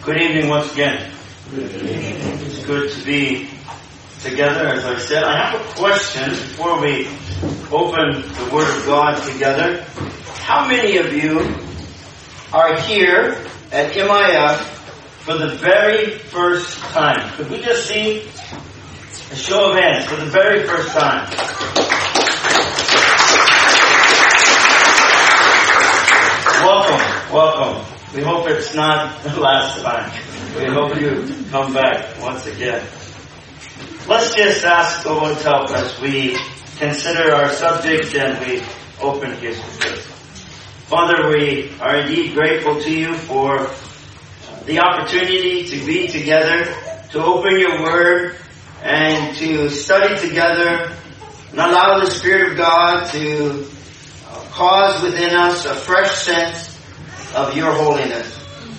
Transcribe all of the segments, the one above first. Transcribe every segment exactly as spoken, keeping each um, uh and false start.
Good evening once again. Good evening. It's good to be together, as I said. I have a question before we open the Word of God together. How many of you are here at M I F for the very first time? Could we just see a show of hands for the very first time? Welcome, welcome. We hope it's not the last time. We hope you come back once again. Let's just ask the Lord's help as we consider our subject and we open His Word. Father, we are indeed grateful to you for the opportunity to be together, to open your Word, and to study together, and allow the Spirit of God to cause within us a fresh sense of your holiness.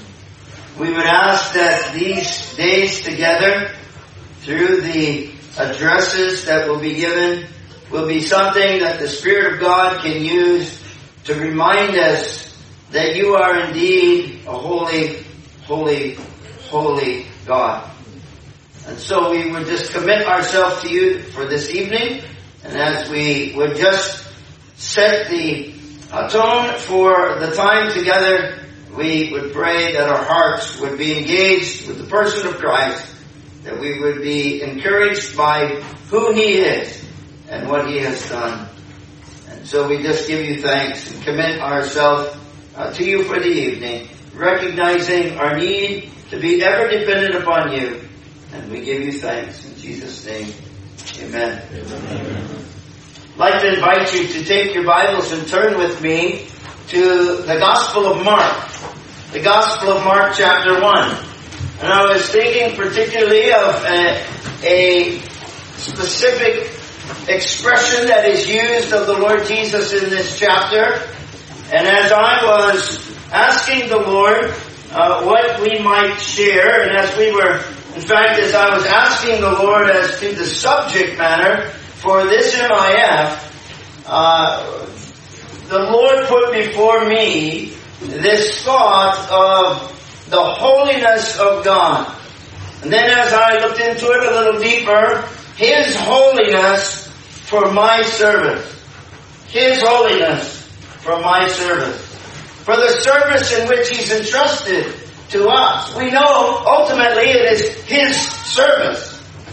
We would ask that these days together, through the addresses that will be given, will be something that the Spirit of God can use to remind us that you are indeed a holy, holy, holy God. And so we would just commit ourselves to you for this evening, and as we would just set the tone for the time together, we would pray that our hearts would be engaged with the person of Christ, that we would be encouraged by who He is and what He has done. And so we just give you thanks and commit ourselves uh, to you for the evening, recognizing our need to be ever dependent upon you. And we give you thanks in Jesus' name. Amen. Amen. I'd like to invite you to take your Bibles and turn with me to the Gospel of Mark. The Gospel of Mark chapter one. And I was thinking particularly of a, a specific expression that is used of the Lord Jesus in this chapter. And as I was asking the Lord uh, what we might share, and as we were, in fact, as I was asking the Lord as to the subject matter for this M I F, uh, the Lord put before me this thought of the holiness of God. And then as I looked into it a little deeper, His holiness for my service. His holiness for my service. For the service in which He's entrusted to us. We know ultimately it is His service.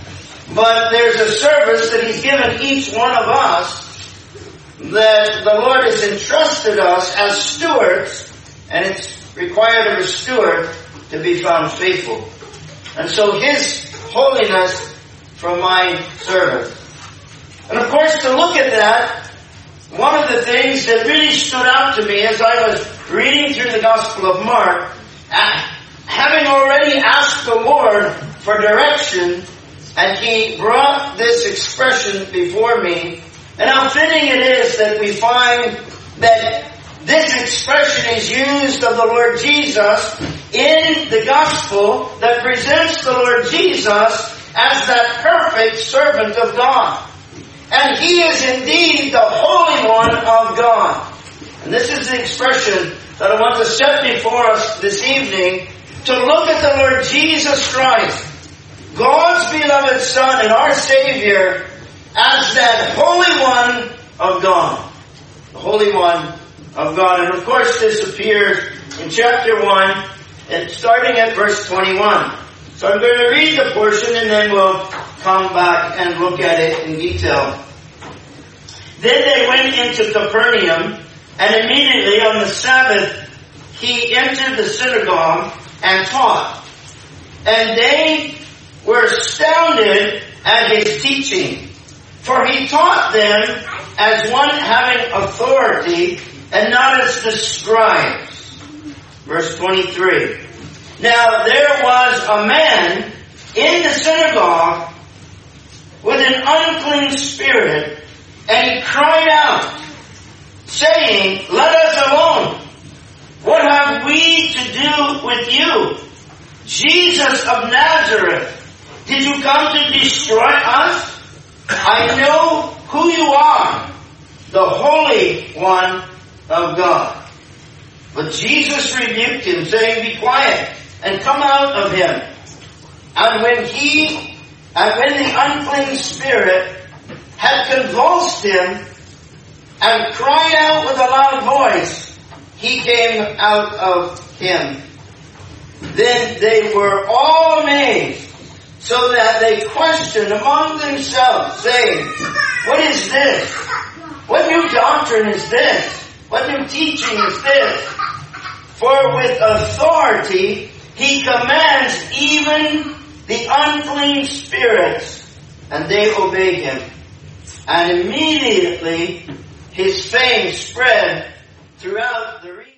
But there's a service that He's given each one of us that the Lord has entrusted us as stewards, and it's required of a steward to be found faithful. And so His holiness from my service. And of course, to look at that, one of the things that really stood out to me as I was reading through the Gospel of Mark, having already asked the Lord for direction, and He brought this expression before me, and how fitting it is that we find that this expression is used of the Lord Jesus in the Gospel that presents the Lord Jesus as that perfect servant of God. And He is indeed the Holy One of God. And this is the expression that I want to set before us this evening, to look at the Lord Jesus Christ, God's beloved Son and our Savior, as that Holy One of God. The Holy One of God. And of course this appears in chapter one, and starting at verse twenty-one. So I'm going to read the portion and then we'll come back and look at it in detail. Then they went into Capernaum, and immediately on the Sabbath He entered the synagogue and taught. And they were astounded at His teaching, for He taught them as one having authority, and not as the scribes. Verse twenty-three. Now there was a man in the synagogue with an unclean spirit, and he cried out, saying, Let us alone. What have we to do with you, Jesus of Nazareth? Did you come to destroy us? I know who you are, the Holy One of God. But Jesus rebuked him, saying, Be quiet, and come out of him. And when he, and when the unclean spirit had convulsed him and cried out with a loud voice, he came out of him. Then they were all amazed, so that they questioned among themselves, saying, what is this? What new doctrine is this? What new teaching is this? For with authority he commands even the unclean spirits, and they obey him. And immediately his fame spread throughout the region.